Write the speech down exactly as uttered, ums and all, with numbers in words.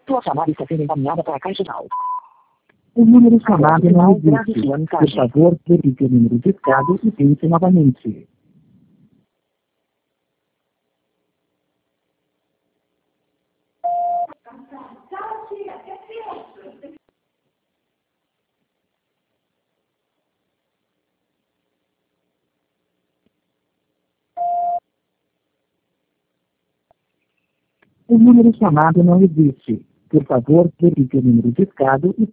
Sua chamada está sendo encaminhada para a caixa de áudio. O número chamado não existe. Por favor, repita o número discado e tente novamente. O número chamado não existe. Por favor, repita o número discado e